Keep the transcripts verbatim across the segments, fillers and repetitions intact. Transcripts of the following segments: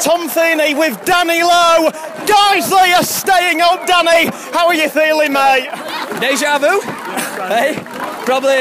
Tom Feeney with Danny Lowe. Guiseley are staying up. Danny, how are you feeling, mate? Deja vu? Hey, probably.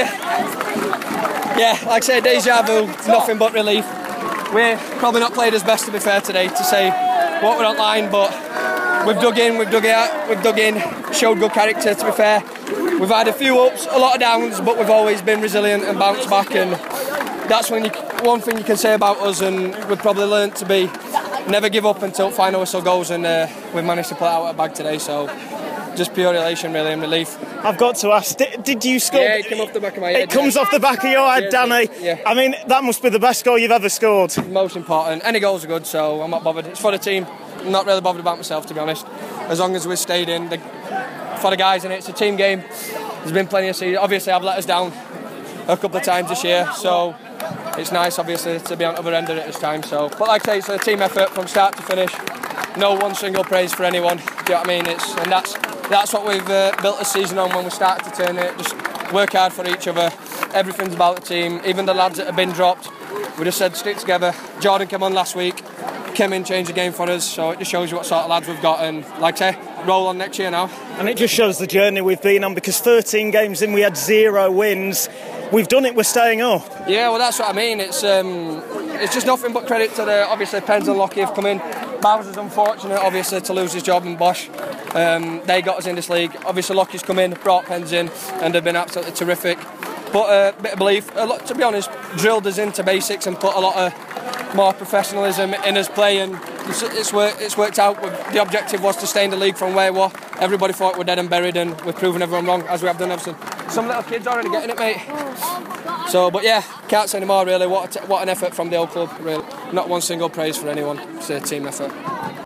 Yeah, like I say, deja vu. Nothing but relief. We're probably not played as best, to be fair, today to say what we're online, but we've dug in, we've dug out, we've dug in, showed good character, to be fair. We've had a few ups, a lot of downs, but we've always been resilient and bounced back, and that's when you, one thing you can say about us, and we've probably learned to be never give up until final whistle goes, and uh, we've managed to pull it out of a bag today, so just pure elation really and relief. I've got to ask, did, did you score? Yeah, it came off the back of my head. It comes yeah. off the back of your head, yeah, Danny. Yeah. I mean, that must be the best goal you've ever scored. Most important. Any goals are good, so I'm not bothered. It's for the team. I'm not really bothered about myself, to be honest. As long as we've stayed in, the, for the guys in it, it's a team game. There's been plenty of seasons. Obviously, I've let us down a couple of times this year, so it's nice, obviously, to be on the other end of it this time. So, but like I say, it's a team effort from start to finish. No one single praise for anyone. Do you know what I mean? It's and that's that's what we've uh, built the season on when we started to turn it. Just work hard for each other. Everything's about the team. Even the lads that have been dropped, we just said stick together. Jordan came on last week, came in, changed the game for us. So it just shows you what sort of lads we've got. And like I say, roll on next year now. And it just shows the journey we've been on, because thirteen games in we had zero wins. We've done it, we're staying up. Yeah, well that's what I mean. It's um, it's just nothing but credit to the, obviously Pens and Lockie have come in. Bowser's unfortunate, obviously, to lose his job in Bosch. Um, they got us in this league. Obviously, Lockie's come in, brought Pens in, and they've been absolutely terrific. But a uh, bit of belief, a lot, to be honest, drilled us into basics and put a lot of more professionalism in us play, and it's, it's, worked, it's worked out. The objective was to stay in the league from where we were. Everybody thought we're dead and buried, and we've proven everyone wrong, as we have done everything. Some little kids already getting it, mate. So, but yeah, can't say any more really. What, a t- what an effort from the old club, really. Not one single praise for anyone. It's a team effort.